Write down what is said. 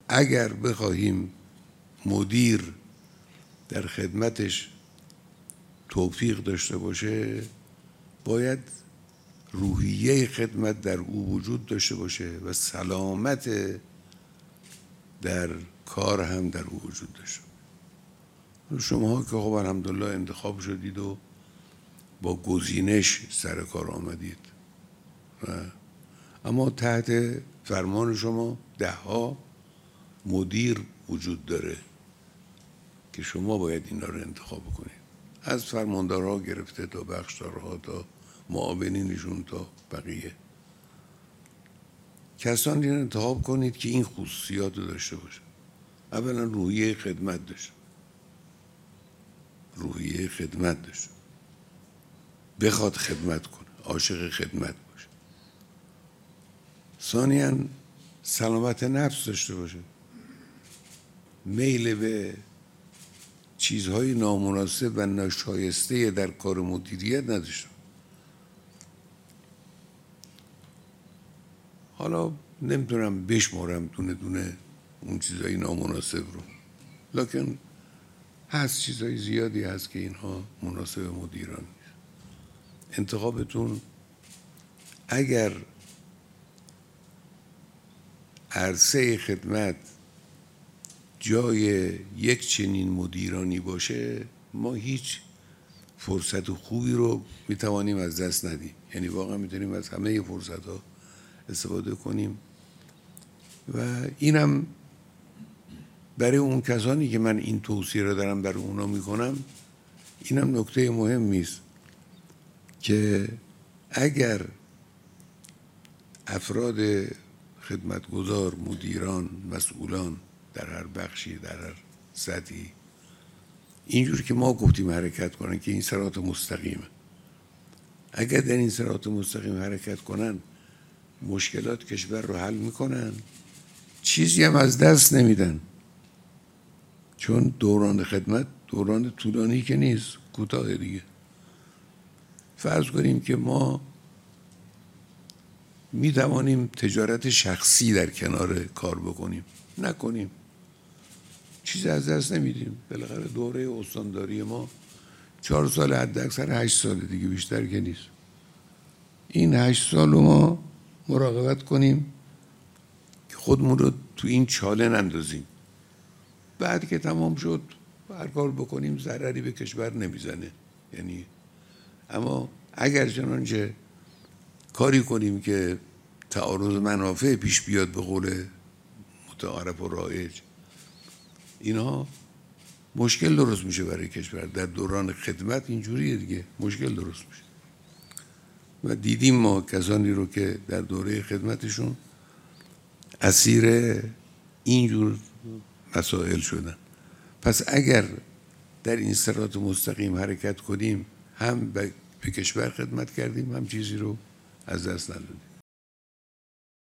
اگر بخواهیم مدیر در خدمتش توفیق داشته باشه، باید روحیه خدمت در او وجود داشته باشه و سلامت در کار هم در او وجود داشته. شما که خب الحمدلله انتخاب شدید و با گزینش سر کار آمدید، اما تحت فرمان شما 10 مدیر وجود داره که شما باید اینا رو انتخاب کنید، از فرماندارها گرفته تا بخشدارها تا معاونینشون تا بقیه. کسانی رو انتخاب کنید که این خصوصیات رو داشته باشه. اولا روحیه خدمت داشته، روحیه خدمت داشته، بخواد خدمت کنه، عاشق خدمت باشه. ثانیاً سلامت نفس داشته باشه، میل به چیزهای نامناسب و ناشایسته در کار مدیریت نداشته. حالا نمیتونم بشمارم دونه دونه اون چیزهای نامناسب رو، لکن هست چیزهای زیادی هست که اینها مناسب مدیران نیست. انتخابتون اگر عرصه خدمت جای یک چنین مدیرانی باشه، ما هیچ فرصت خوبی رو میتوانیم از دست ندیم. یعنی واقعا میتونیم از همه فرصت ها استفاده کنیم و اینم برای اون کسانی که من این توصیه رو دارم برای اونا میکنم، اینم نکته مهمی است که اگر افراد خدمتگزار، مدیران، مسئولان در هر بخشی، در هر سطحی اینجور که ما گفتیم حرکت کنن که این صراط مستقیمه، اگر در این صراط مستقیم حرکت کنن مشکلات کشور رو حل میکنن، چیزی هم از دست نمیدن. چون دوران خدمت دوران طولانی که نیست، کوتاه دیگه. فرض کنیم که ما میتوانیم تجارت شخصی در کنار کار بکنیم، نکنیم، چیزی از دست نمیدیم. بالاخره دوره استانداری ما 4 سال، حداکثر 8 سال دیگه، بیشتر که نیست. این 8 سال رو ما مراقبت کنیم که خودمون رو تو این چاله نندازیم. بعد که تمام شد هر کار بکنیم ضرری به کشور نمیزنه. یعنی اما اگر چنانچه کاری کنیم که تعارض منافع پیش بیاد، به قول متعارف و رایج، اینها مشکل درست میشه برای کشور. در دوران خدمت اینجوریه دیگه، مشکل درست میشه و دیدیم ما کسانی رو که در دوره خدمتشون اسیر اینجور مسائل شدن. پس اگر در این صراط مستقیم حرکت کنیم، هم به کشور خدمت کردیم، هم چیزی رو از دست ندادیم.